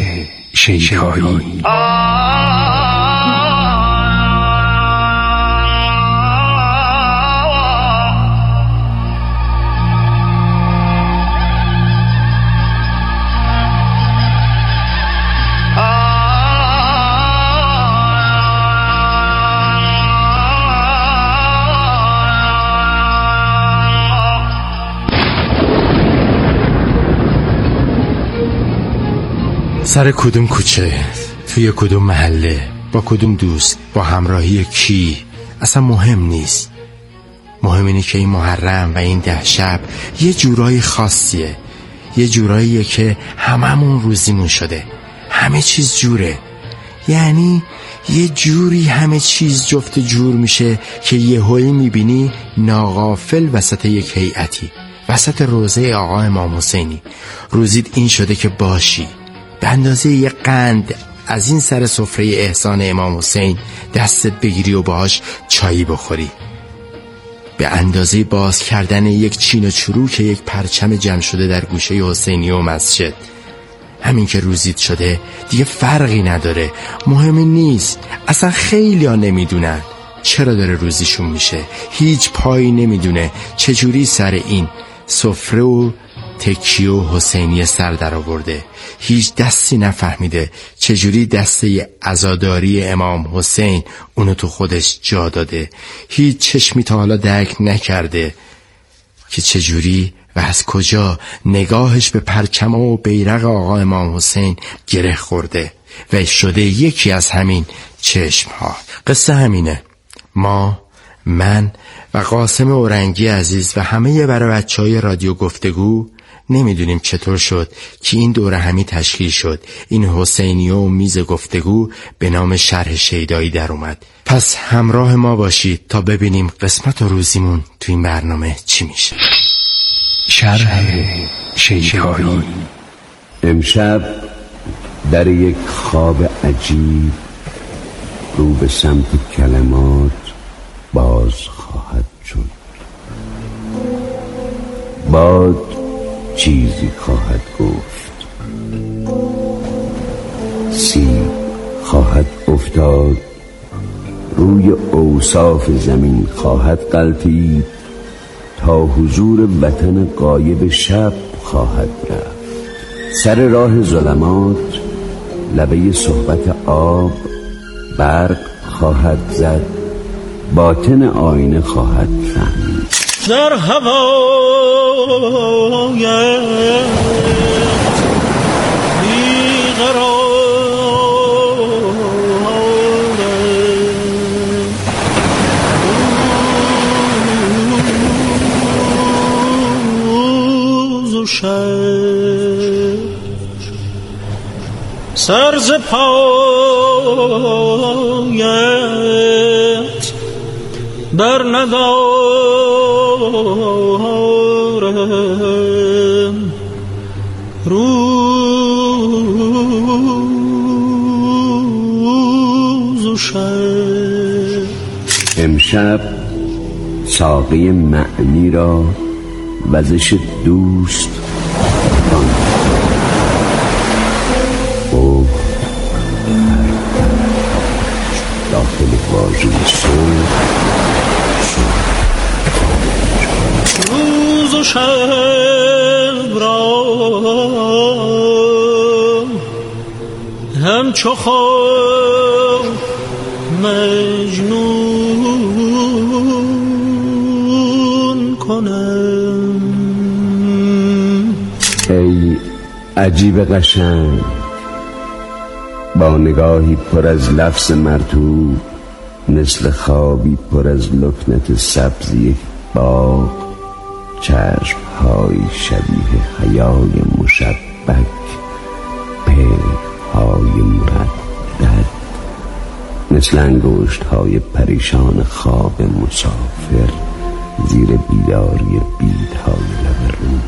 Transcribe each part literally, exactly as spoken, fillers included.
شیکایی. سر کدوم کوچه، توی کدوم محله، با کدوم دوست، با همراهی کی، اصلا مهم نیست. مهم اینه که این محرم و این ده شب یه جورایی خاصیه، یه جوراییه که هممون روزیمون شده، همه چیز جوره. یعنی یه جوری همه چیز جفت جور میشه که یه هایی میبینی ناغافل وسط یک هیئتی، وسط روضه آقا امام حسینی روزید این شده که باشی به اندازه یک قند از این سر سفره احسان امام حسین دستت بگیری و باهاش چایی بخوری، به اندازه باز کردن یک چین و چروک یک پرچم جمع شده در گوشه حسینی و مسجد. همین که روزید شده دیگه فرقی نداره، مهم نیست. اصلا خیلی ها نمیدونن چرا داره روزیشون میشه، هیچ پایی نمیدونه چجوری سر این سفره و تکیه و حسینی سر در آورده، هیچ دستی نفهمیده چجوری دسته عزاداری امام حسین اونو تو خودش جا داده، هیچ چشمی تا حالا درک نکرده که چجوری و از کجا نگاهش به پرچم و بیرق آقا امام حسین گره خورده و شده یکی از همین چشم ها. قصه همینه. ما، من و قاسم اورنگی عزیز و همه برای بچه های رادیو گفتگو نمیدونیم چطور شد که این دوره همی تشکیل شد، این حسینیه و میز گفتگو به نام شرح شیدایی در اومد. پس همراه ما باشید تا ببینیم قسمت و روزیمون تو این برنامه چی میشه. شرح شیدایی. امشب در یک خواب عجیب رو به سمت کلمات باز خواهد شد. باد چیزی خواهد گفت، سیب خواهد افتاد، روی اوصاف زمین خواهد غلتید، تا حضور وطن غایب شب خواهد رفت. سر راه ظلمات لبه صحبت آب برق خواهد زد، باطن آینه خواهد فهمید. در هوایت بیقرارم، روز و شب سر ز پایت بر ندارم، روز و شب. امشب ساقی معنی را وزش دوست او داخل واژه صبح روز و شب را همچو خواب مجنون کنم. ای عجیب قشنگ، با نگاهی پر از لفظ مرطوب، مثل خوابی پر از لکنت سبز یک باغ، چشم‌های شبیه حیای مشبک، پلک‌های مردد، مثل انگشت‌های پریشان خواب مسافر زیر بیداری بیدهای لب رود.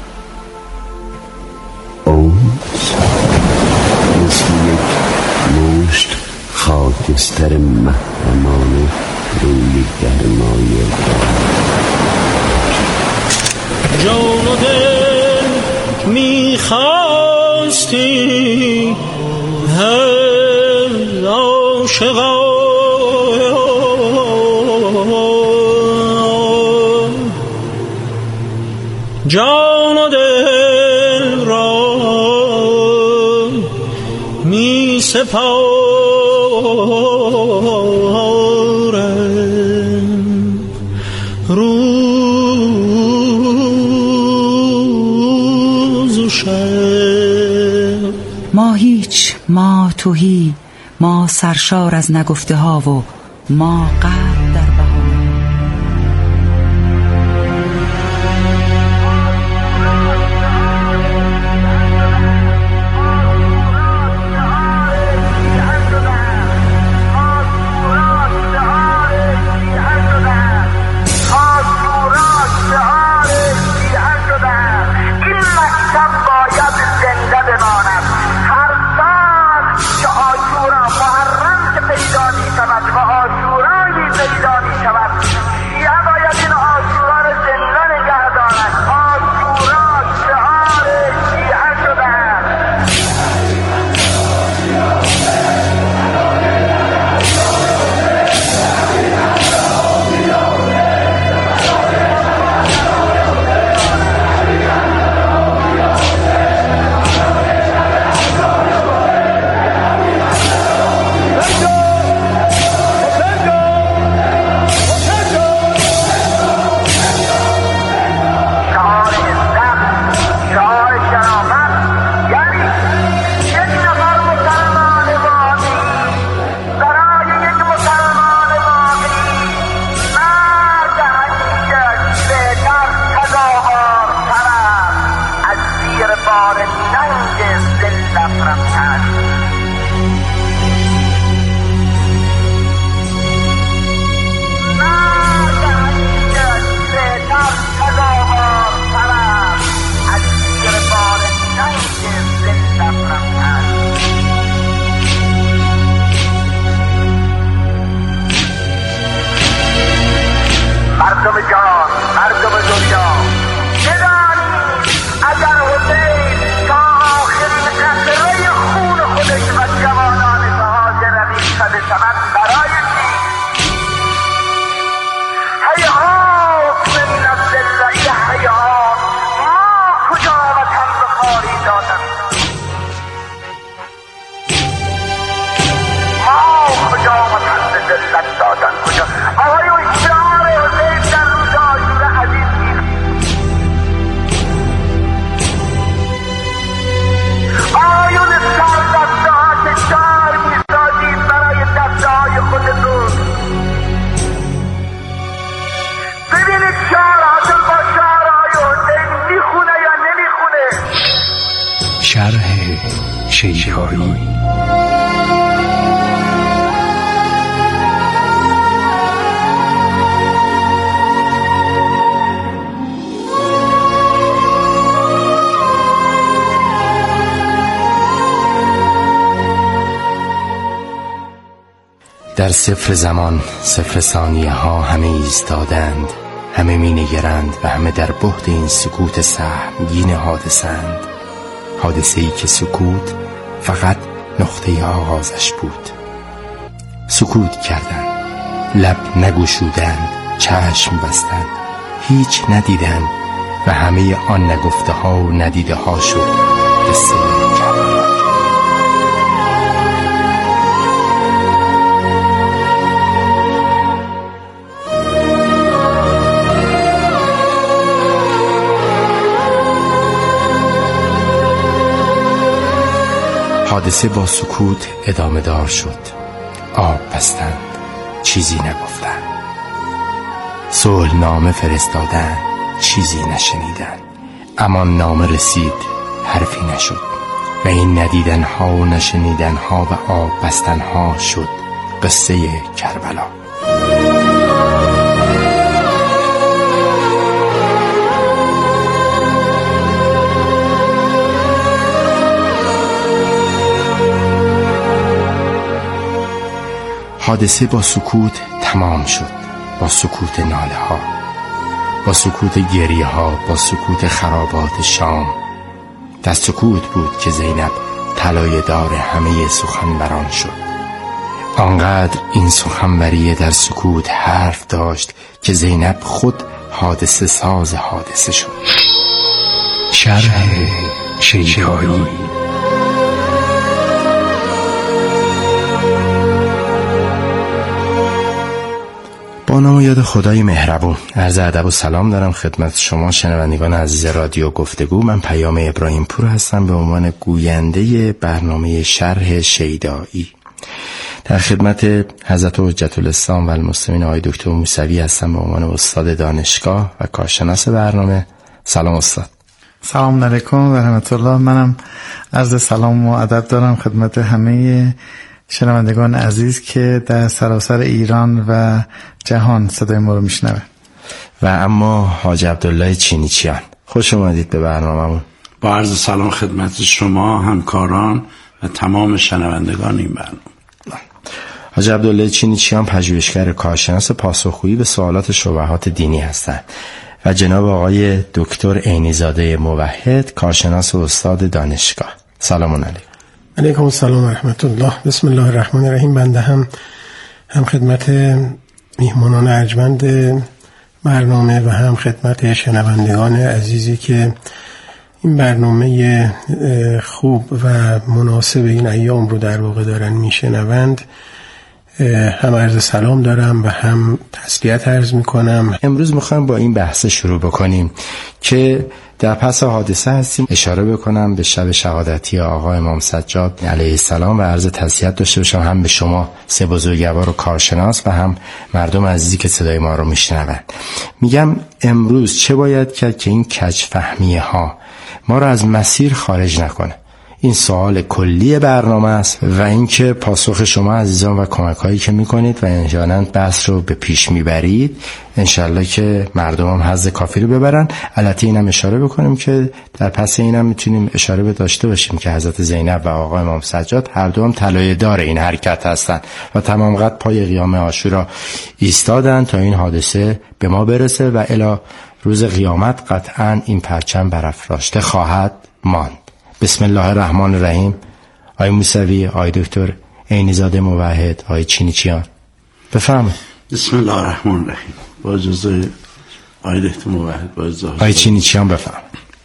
اونس مثل یک مشت خاکستر محرمانه روی گرمای جان و دل میخوای دوستی هر عاشقان جان و دل را می سپارم روز و شب. ما هیچ، ما تهی، ما سرشار از نگفته ها و ما قد در بهانه. مردم جان، مردم دنیا، بدانید اگر حسین تا آخرین قطره خون خودش و جوانان مهاجر ریختده شود برای چی؟ هیهات من الذل، هیهات ما کجا وطن به خواری دادم، ما کجا وطن به ذلت دادن، کجا آقایون شعار حسین در روز عاشور عزیز این آقایون سردسته ها که شعار میسازید برای دسته های خودتون، ببینید شعاراتون با شعارهای حسین میخونه یا نمیخونه. شرح شیکایی. در صفر زمان، صفر ثانیه ها همه ایستادند، همه می نگرند و همه در بعد این سکوت سهمگین حادثند. حادثه ای که سکوت فقط نقطه آغازش بود. سکوت کردند، لب نگشودند، چشم بستند، هیچ ندیدند و همه آن نگفته ها و ندیده ها شد قصه کربلا. حادثه با سکوت ادامه دار شد. آب بستند، چیزی نگفتند. صلح نامه فرستادند، چیزی نشنیدند. اما نامه رسید، حرفی نشد و این ندیدن ها و نشنیدن ها و آب بستن ها شد قصه کربلا. حادثه با سکوت تمام شد، با سکوت ناله ها، با سکوت گریه ها، با سکوت خرابات شام، در سکوت بود که زینب طلایه دار همه سخنوران شد. آنقدر این سخنوری در سکوت حرف داشت که زینب خود حادثه ساز حادثه شد. شرح شیدایی. با نام و یاد خدای مهربون، عرض ادب و سلام دارم خدمت شما شنوندگان عزیز رادیو گفتگو. من پیام ابراهیم پور هستم به عنوان گوینده برنامه شرح شیدایی. در خدمت حضرت حجت الاسلام و المسلمین آقای دکتر موسوی هستم به عنوان استاد دانشگاه و کارشناس برنامه. سلام استاد. سلام علیکم و رحمت الله. منم عرض سلام و ادب دارم خدمت همه شنوندگان عزیز که در سراسر ایران و جهان صدای ما رو میشنوه. و اما حاج عبدالله چینیچیان، خوش اومدید به برنامه‌مون. با عرض سلام خدمت شما همکاران و تمام شنوندگان این برنامه. حاج عبدالله چینیچیان پژوهشگر کارشناس پاسخگویی به سوالات شبهات دینی هستند و جناب آقای دکتر عینی‌زاده موحد کارشناس و استاد دانشگاه. سلام علیکم. علیکم السلام و رحمت الله. بسم الله الرحمن الرحیم. بنده هم هم خدمت میهمانان ارجمند برنامه و هم خدمت شنوندگان عزیزی که این برنامه خوب و مناسب این ایام رو در واقع دارن میشنوند هم عرض سلام دارم و هم تسلیت عرض میکنم. امروز میخوایم با این بحث شروع بکنیم که در پس حادثه هستیم. اشاره بکنم به شب شهادتی آقا امام سجاد علیه السلام و عرض تسلیت داشته باشم هم به شما سه بزرگوار و کارشناس و هم مردم عزیزی که صدای ما رو میشنوند. میگم امروز چه باید کرد که این کج فهمیه ها ما رو از مسیر خارج نکنه؟ این سوال کلی برنامه است و اینکه پاسخ شما عزیزان و کمک هایی که میکنید و انشاءالله بحث رو به پیش میبرید، انشاءالله که مردم هم حظ کافی رو ببرن. البته اینم اشاره بکنیم که در پس اینم میتونیم اشاره به داشته باشیم که حضرت زینب و آقا امام سجاد هر دو هم طلایه دار این حرکت هستند و تمام قد پای قیام عاشورا ایستادن تا این حادثه به ما برسه و الی روز قیامت قطعا این پرچم برافراشته خواهد ماند. بسم الله الرحمن الرحیم. آقای موسوی، آقای دکتر عینی‌زاده موحد، آقای چینیچیان بفرمایید. بسم الله الرحمن الرحیم. با اجازه آقای دکتر موحد، با اجازه آقای چینیچیان بفرمایید.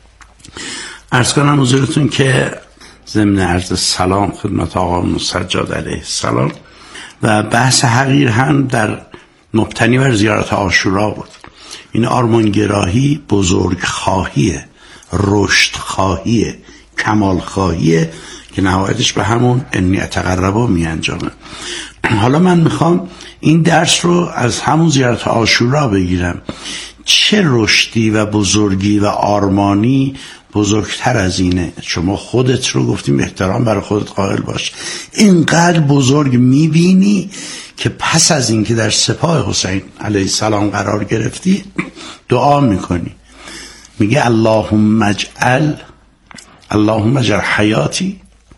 عرض کنم حضورتون که ضمن عرض سلام خدمت آقا امام سجاد علیه السلام و بحث حقیر هم در مبتنی بر زیارت عاشورا بود. این آرمانگراهی بزرگ خواهیه، رشد خواهیه، کمال خواهیه که نهایتش به همون انی اتقربا می انجامه. حالا من میخوام این درس رو از همون زیارت عاشورا بگیرم. چه رشدی و بزرگی و آرمانی بزرگتر از اینه؟ شما خودت رو گفتیم احترام برای خودت قائل باش. اینقدر بزرگ میبینی که پس از این که در سپاه حسین علیه السلام قرار گرفتی دعا میکنی، میگه اللهم اجعل اللهم اجعل حیاتی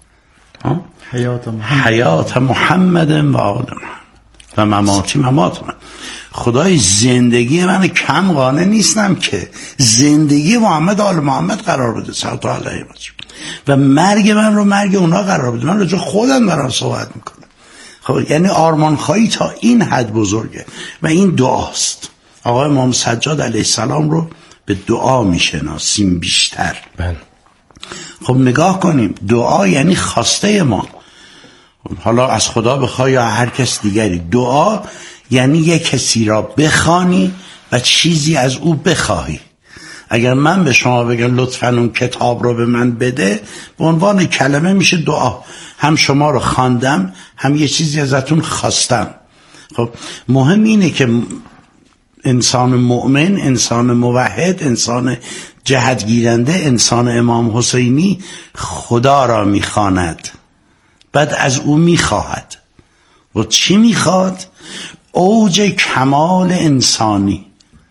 حیات محمد, حیات محمد و آل محمد و مماتی ممات من. خدای زندگی من کم قانع نیستم که زندگی محمد آل محمد قرار بده صلی الله علیه و و مرگ من رو مرگ اونا قرار بده. من راجع خودم دارم صحبت میکنم. خب یعنی آرمان خواهی تا این حد بزرگه و این دعاست. آقا امام سجاد علیه السلام رو به دعا میشناسیم بیشتر. بله. خب نگاه کنیم، دعا یعنی خواسته ما، حالا از خدا بخوای یا هر کس دیگری. دعا یعنی یک کسی را بخوانی و چیزی از او بخواهی. اگر من به شما بگم لطفاً اون کتاب رو به من بده، به عنوان کلمه میشه دعا. هم شما رو خواندم، هم یه چیزی ازتون خواستم. خب مهم اینه که انسان مؤمن، انسان موحد، انسان جهتگیرنده، انسان امام حسینی خدا را میخواند، بعد از او میخواهد. و چی میخواد؟ اوج کمال انسانی،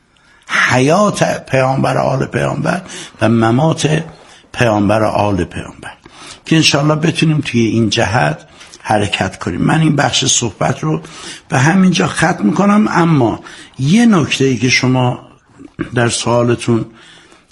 حیات پیامبر آل پیامبر و ممات پیامبر آل پیامبر، که انشاءالله بتونیم توی این جهت حرکت کنیم. من این بخش صحبت رو به همینجا ختم کنم. اما یه نکته ای که شما در سوالتون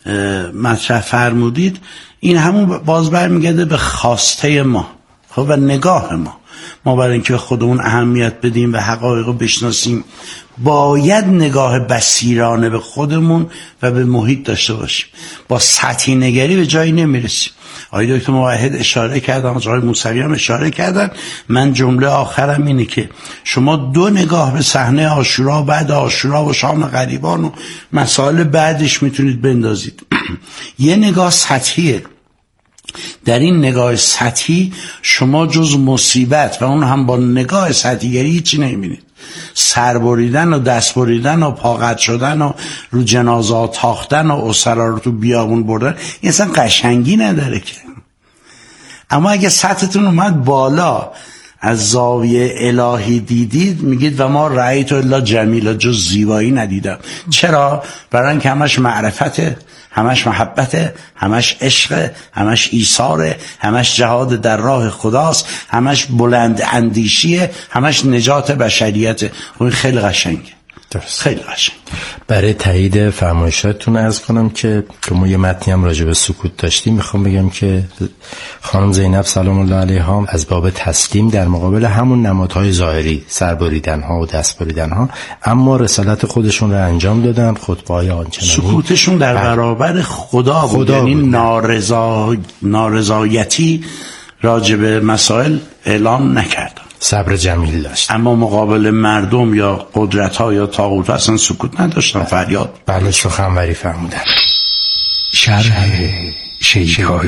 مطرح فرمودید، این همون باز برمیگرده به خواسته ما خب و نگاه ما. ما برای اینکه خودمون اهمیت بدیم و حقایق رو بشناسیم باید نگاه بصیرانه به خودمون و به محیط داشته باشیم. با سطحی نگری به جایی نمیرسیم. آقای دکتر موحد اشاره کردن، آقای موسوی هم اشاره کردن. من جمله آخرم اینه که شما دو نگاه به صحنه عاشورا، بعد عاشورا و شام غریبان و مسائل بعدش میتونید بندازید. یه نگاه سطحیه. در این نگاه سطحی شما جز مصیبت و اون هم با نگاه سطحیگری هیچی نمیبینید. سر بریدن و دست بریدن و پاقد شدن و رو جنازه تاختن و اسرا رو تو بیابون بردن این اصلا قشنگی نداره که. اما اگه سطحتون اومد بالا، از زاویه الهی دیدید، میگید و ما رأیت الا جمیلا، جز زیبایی ندیدم. چرا؟ برای اینکه همش معرفته، همش محبته، همش عشق، همش ایثاره، همش جهاد در راه خداست، همش بلند اندیشیه، همش نجات بشریته. این خیلی قشنگه. درست. خیلی قشنگ. برای تایید فرمایشاتتون عرض کنم که که ما یه متنی هم راجع به سکوت داشتیم. میخوام بگم که خانم زینب سلام الله علیها از باب تسلیم در مقابل همون نمادهای ظاهری، سربریدن ها و دست بریدن ها، اما رسالت خودشون رو انجام دادن. خطبه‌های آنچنانی سکوتشون در برابر خدا بود، خدا یعنی بود. نارضا نارضایتی راجع به مسائل اعلام نکردن، صبر جمیل داشت. اما مقابل مردم یا قدرت ها یا طاغوت اصلا سکوت نداشتن، فریاد. بله سخنوری فرمودن. شرح شیکایی.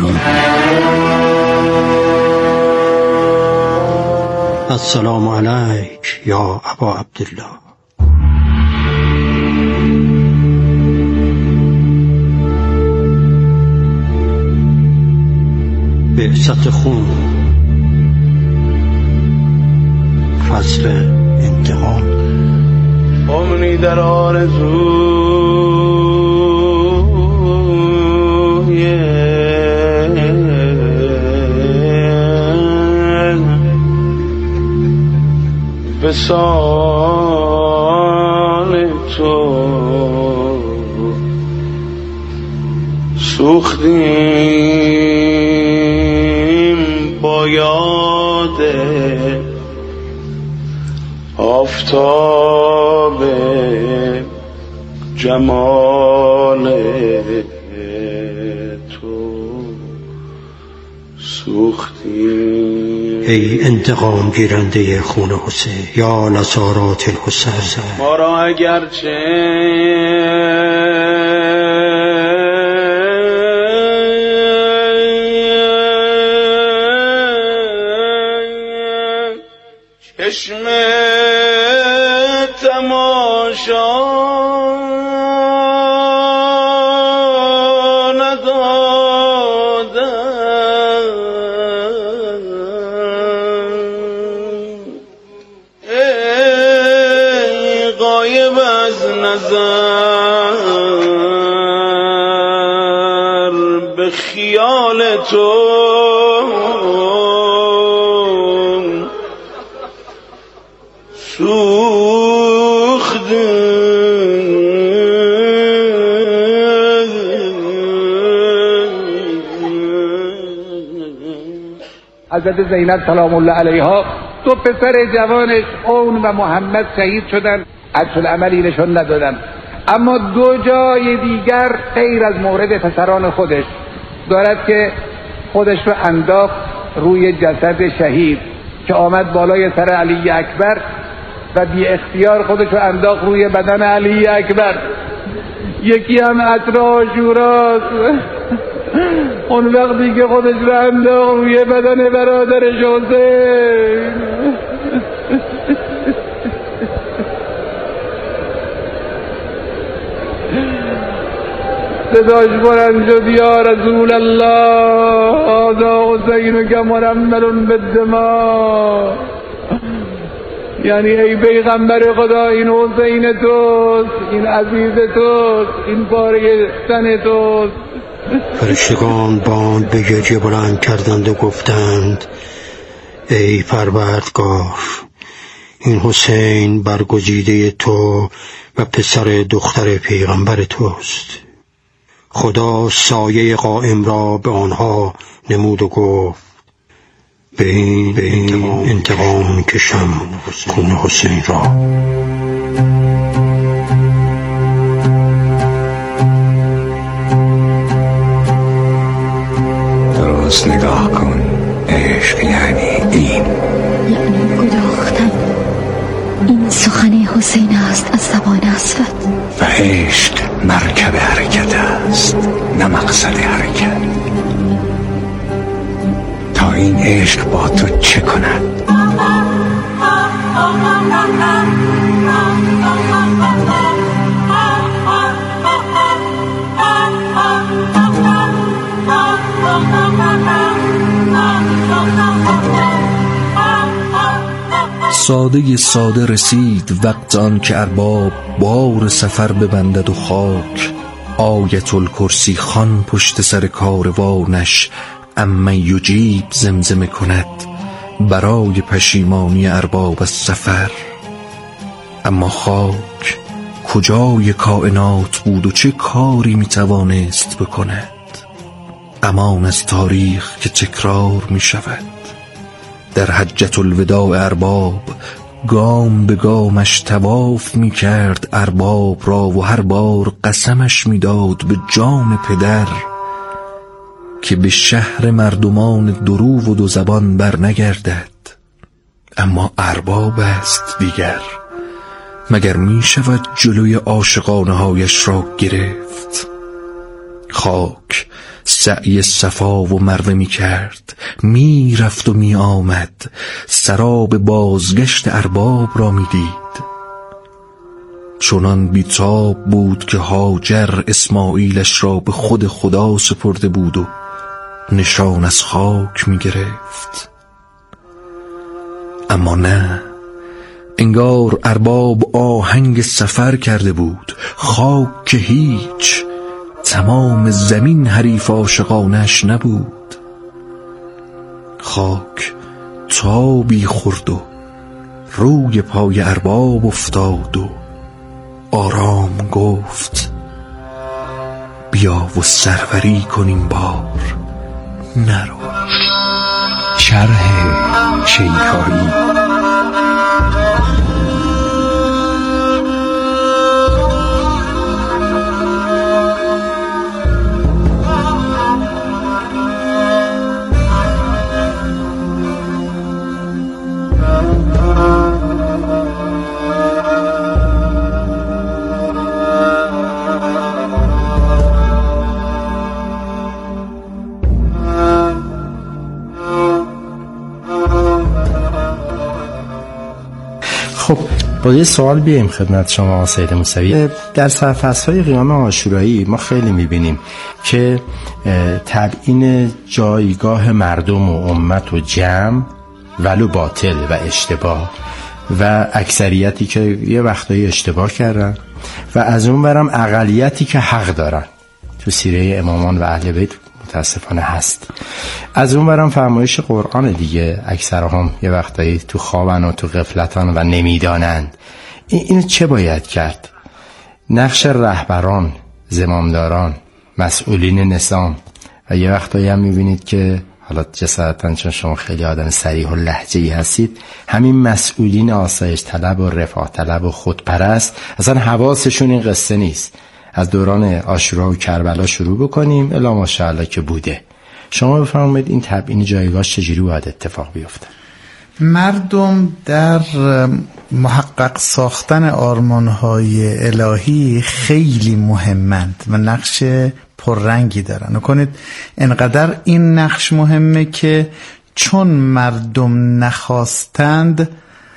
السلام علیک یا ابا عبدالله. بعثت خون، فصل انتقام. عمری در آرزوی وصال تو سوختیم با یاد آفتاب جمال تو سوختیم. ای انتقام گیرنده خون حسین، یا نصارات الحسین، ما را اگرچه چشم تماشا ندادم، ای غایب از نظر به خیال تو حضرت زینب سلام الله علیها دو پسر جوانش اون و محمد شهید شدن، عکس العملی نشون ندادن. اما دو جای دیگر غیر از مورد پسران خودش دارد که خودش رو انداخت روی جسد شهید که آمد بالای سر علی اکبر و بی اختیار خودش رو انداخت روی بدن علی اکبر. یکی هم عطر عاشوراست، اون وقتی که خودش رو انداخت روی بدن برادرش حسین. صداش بلند شد یا رسول الله هذا حسین که مرمل بالدماء، یعنی ای پیغمبر خدا این حسین توست، این عزیز توست، این پاره تن توست. فرشتگان بانگ به گریه بلند کردند و گفتند ای پروردگار، این حسین برگزیده تو و پسر دختر پیغمبر توست. خدا سایه قائم را به آنها نمود و گفت به این, به این انتقام کشم خون حسین را. درست نگاه کن، عشق یعنی این، یعنی گداختن. این سخن حسین است از زبان اسود. و عشق مرکب حرکت است نه مقصد حرکت. تا این عشق با تو چه کند؟ ساده ساده رسید وقت آن که ارباب بار سفر ببندد و خاک آیت الکرسی خان پشت سر کاروانش اما یجیب زمزمه کند برای پشیمانی ارباب از سفر. اما خاک کجای کائنات بود و چه کاری میتوانست بکند؟ امان از تاریخ که تکرار می شود. در حجة الوداع ارباب گام به گامش طواف می کرد ارباب را و هر بار قسمش می داد به جان پدر که به شهر مردمان درو و دو زبان بر نگردد. اما ارباب است دیگر، مگر می شود جلوی عاشقانه هایش را گرفت؟ خاک سعی صفا و مروه می کرد، می رفت و می آمد، سراب بازگشت ارباب را می دید. چنان بیتاب بود که هاجر اسماعیلش را به خود خدا سپرده بود و نشان از خاک می گرفت. اما نه، انگار ارباب آهنگ سفر کرده بود. خاک که هیچ، تمام زمین حریف عاشقانش نبود. خاک تابی خورد و روی پای ارباب افتاد و آرام گفت بیا و سروری کنیم بار نرو. شرح شیخایی. خب با یه سوال بیایم خدمت شما سید موسوی. در سرفصل‌های قیام عاشورایی ما خیلی می‌بینیم که تبیین جایگاه مردم و امت و جمع ولو باطل و اشتباه و اکثریتی که یه وقتایی اشتباه کردن و از اون برم اقلیتی که حق دارن تو سیره امامان و اهل بیت متاسفانه هست. از اون برم فرمایش قرآن دیگه، اکثرهم یه وقتایی تو خوابن و تو غفلتن و نمیدانند. این اینو چه باید کرد؟ نقش رهبران، زمامداران، مسئولین نظام و یه وقتایی هم میبینید که حالا جسارتاً چون شما خیلی آدم صریح و لهجه‌ای هستید، همین مسئولین آسایش طلب و رفاه طلب و خودپرست اصلا حواسشون این قصه نیست. از دوران عاشورا و کربلا شروع بکنیم الا ماشاءالله که بوده. شما بفرمایید این تبیین جایگاهش چجوری باید اتفاق بیفته؟ مردم در محقق ساختن آرمان‌های الهی خیلی مهمند و نقش پررنگی دارن. نکنید انقدر این نقش مهمه که چون مردم نخواستند،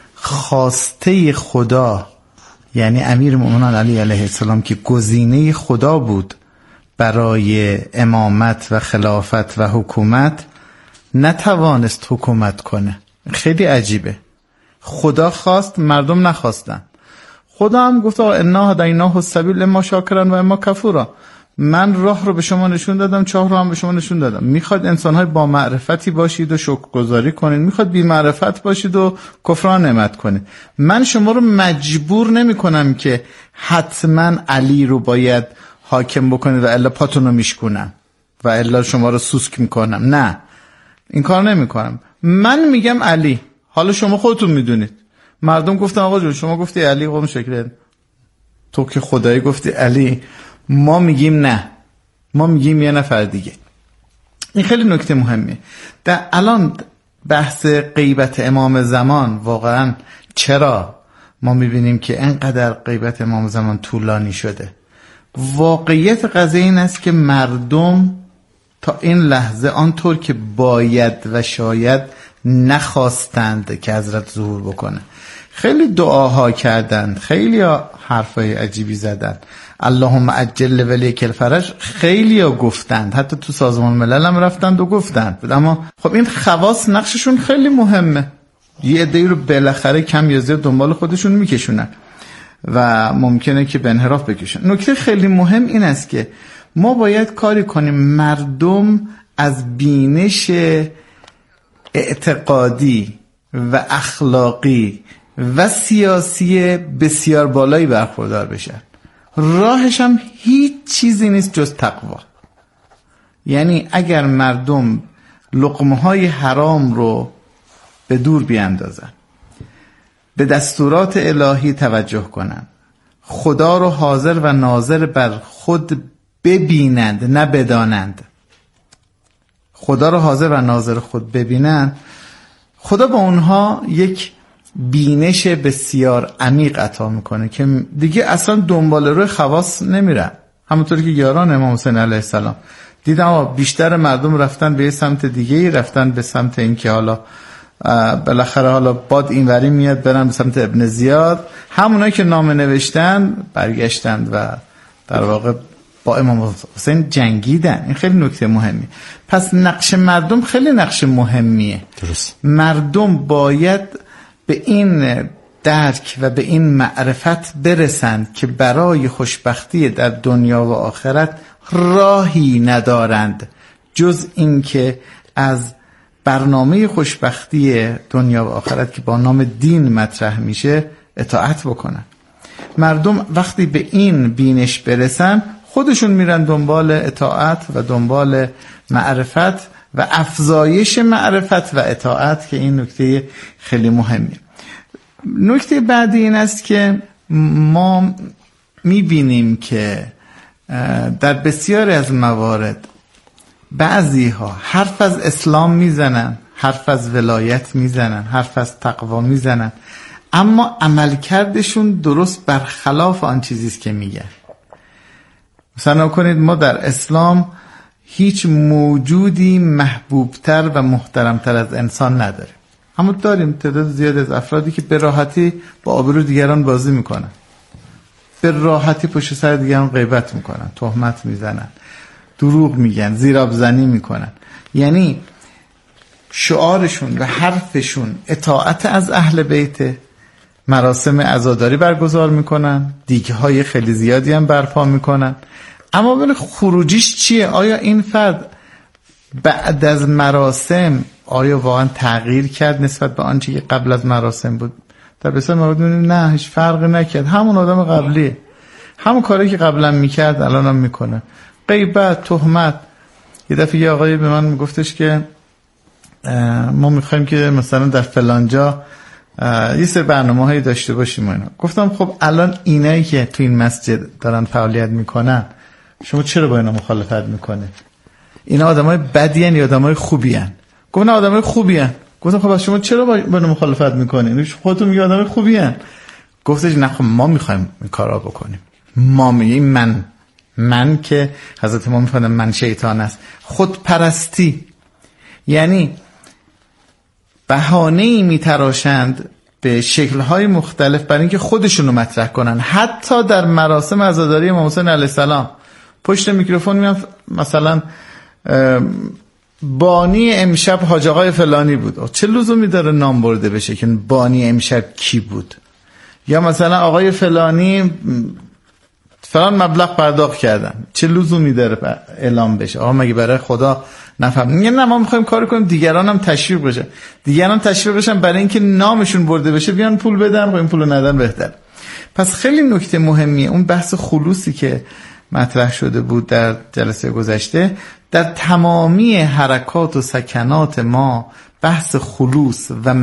خواسته خدا یعنی امیر مومنان علی علیه السلام که گزینه خدا بود برای امامت و خلافت و حکومت، نتوانست حکومت کنه. خیلی عجیبه. خدا خواست، مردم نخواستن. خدا هم گفت انا هدیناه السبیل اما شاکرا و اما کفورا. من راه رو به شما نشون دادم، چاه رو هم به شما نشون دادم. میخواد انسان‌های با معرفتی باشید و شکرگزاری کنید، میخواد بی معرفت باشید و کفران نعمت کنید. من شما رو مجبور نمی کنم که حتما علی رو باید حاکم بکنید و الا پاتون رو میشکنم و الا شما رو سوسک میکنم. نه، این کار نمیکنم. من میگم علی، حالا شما خودتون میدونید. مردم گفتن آقا جون شما گفتی علی، قوم شکل تو که خدایی گفتی علی، ما میگیم نه، ما میگیم یه نفر دیگه. این خیلی نکته مهمه. در الان بحث غیبت امام زمان واقعا چرا ما میبینیم که اینقدر غیبت امام زمان طولانی شده؟ واقعیت قضیه این است که مردم تا این لحظه آنطور که باید و شاید نخواستند که حضرت ظهور بکنه. خیلی دعاها کردند، خیلی حرفای عجیبی زدند، اللهم عجل ولیک الفرج خیلی ها گفتند، حتی تو سازمان ملل هم رفتند و گفتند. اما خب این خواص نقششون خیلی مهمه، یه عده‌ای رو بالاخره کم یا زیاد دنبال خودشون میکشونن و ممکنه که به انحراف بکشن. نکته خیلی مهم این است که ما باید کاری کنیم مردم از بینش اعتقادی و اخلاقی و سیاسی بسیار بالایی برخوردار بشن. راهش هم هیچ چیزی نیست جز تقوا. یعنی اگر مردم لقمه های حرام رو به دور بیاندازن، به دستورات الهی توجه کنن، خدا رو حاضر و ناظر بر خود ببینند نه بدانند، خدا رو حاضر و ناظر خود ببینند، خدا با اونها یک بینش بسیار عمیق عطا میکنه که دیگه اصلا دنبال روی خواص نمیرن. همونطوری که یاران امام حسین علیه السلام دیدم بیشتر مردم رفتن به سمت دیگه، رفتن به سمت این که حالا بالاخره حالا باد اینوری میاد برن به سمت ابن زیاد. همونایی که نامه نوشتن برگشتند و در واقع با امام حسین جنگیدن. این خیلی نکته مهمی. پس نقش مردم خیلی نقش مهمیه. درست. مردم باید به این درک و به این معرفت برسند که برای خوشبختی در دنیا و آخرت راهی ندارند جز این که از برنامه خوشبختی دنیا و آخرت که با نام دین مطرح میشه اطاعت بکنن. مردم وقتی به این بینش برسن خودشون میرن دنبال اطاعت و دنبال معرفت و افزایش معرفت و اطاعت، که این نکته خیلی مهمیه. نکته بعدی این است که ما میبینیم که در بسیاری از موارد بعضی ها حرف از اسلام میزنن، حرف از ولایت میزنن، حرف از تقوا میزنن، اما عملکردشون درست برخلاف آن چیزیست که میگن. مثلا کنید ما در اسلام هیچ موجودی محبوبتر و محترمتر از انسان نداریم، اما داریم تعداد زیاد از افرادی که به راحتی با آبرو دیگران بازی میکنن، به راحتی پشت سر دیگران غیبت میکنن، تهمت میزنن، دروغ میگن، زیرابزنی میکنن. یعنی شعارشون و حرفشون اطاعت از اهل بیت، مراسم عزاداری برگزار میکنن، دیگه های خیلی زیادی هم برپا میکنن، اما ولی خروجیش چیه؟ آیا این فرد بعد از مراسم آیا واقعا تغییر کرد نسبت به آنچه که قبل از مراسم بود؟ در بسیار موارد می‌بینیم نه، هیچ فرقی نکرد، همون آدم قبلیه، همون کاری که قبلا میکرد الان هم میکنه. غیبت، تهمت. یه دفعه یه آقایی به من میگفتش که ما میخوایم که مثلا در فلانجا یه سری برنامه‌هایی داشته باشیم و اینا. گفتم خب الان اینایی که تو این مسجد دارن فعالیت میکنن شما چرا با اینا مخالفت میکنه؟ اینا آدمای بدی ان یا آدمای خوبی ان؟ گفت نه آدمای خوبی ان. گفتم خب شما چرا با اینا مخالفت میکنین؟ خودتون میگید آدمای خوبی ان. گفتش نه خب ما میخوایم این کارا بکنیم. ما میگیم من من که حضرت ما میفهمن من شیطان است. خودپرستی، یعنی بهانه‌ای میتراشند به شکل‌های مختلف برای اینکه خودشونو مطرح کنن. حتی در مراسم عزاداری امام حسین علیه السلام پشت میکروفون میان مثلا بانی امشب حاج آقای فلانی بود. چه لزومی داره نام برده بشه که بانی امشب کی بود؟ یا مثلا آقای فلانی فلان مبلغ پرداخت کردن، چه لزومی داره اعلام بشه؟ آقا مگه برای خدا نفهم؟ میگن نه ما میخوایم کار کنیم دیگران هم تشویق بشه، دیگران تشویق بشن برای اینکه نامشون برده بشه، بیان پول بدن و این پولو ندن بهتر. پس خیلی نکته مهمیه اون بحث خلوصی که مطرح شده بود در جلسه گذشته، در تمامی حرکات و سکنات ما بحث خلوص و